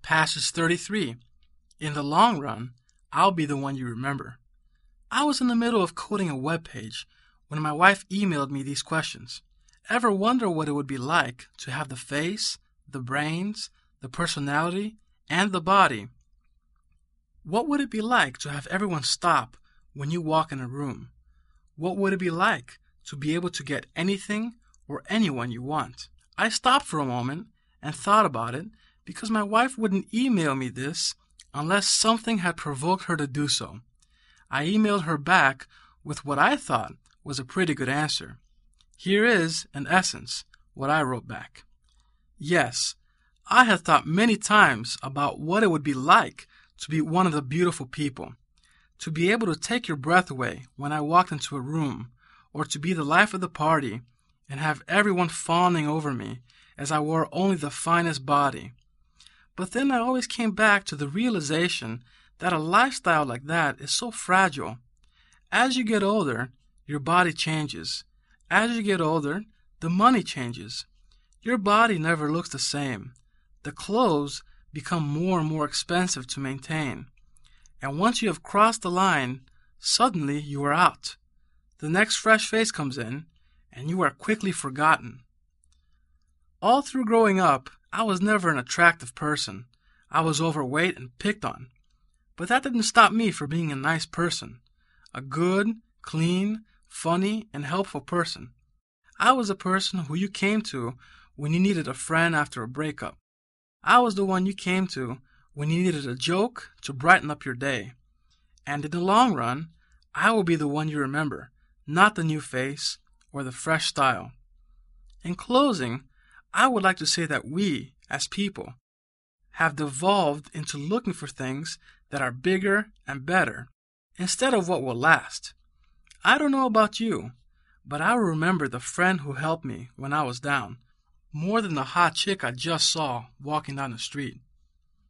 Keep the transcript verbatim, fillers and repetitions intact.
Passage thirty-three. In the long run, I'll be the one you remember. I was in the middle of coding a web page when my wife emailed me these questions. Ever wonder what it would be like to have the face, the brains, the personality, and the body? What would it be like to have everyone stop when you walk in a room? What would it be like to be able to get anything or anyone you want? I stopped for a moment and thought about it because my wife wouldn't email me this unless something had provoked her to do so. I emailed her back with what I thought was a pretty good answer. Here is, in essence, what I wrote back. Yes, I had thought many times about what it would be like to be one of the beautiful people, to be able to take your breath away when I walked into a room, or to be the life of the party and have everyone fawning over me as I wore only the finest body. But then I always came back to the realization that a lifestyle like that is so fragile. As you get older, your body changes. As you get older, the money changes. Your body never looks the same. The clothes become more and more expensive to maintain. And once you have crossed the line, suddenly you are out. The next fresh face comes in, and you are quickly forgotten. All through growing up, I was never an attractive person. I was overweight and picked on. But that didn't stop me from being a nice person. A good, clean, funny, and helpful person. I was a person who you came to when you needed a friend after a breakup. I was the one you came to when you needed a joke to brighten up your day. And in the long run, I will be the one you remember, not the new face or the fresh style. In closing, I would like to say that we, as people, have devolved into looking for things that are bigger and better, instead of what will last. I don't know about you, but I remember the friend who helped me when I was down, more than the hot chick I just saw walking down the street.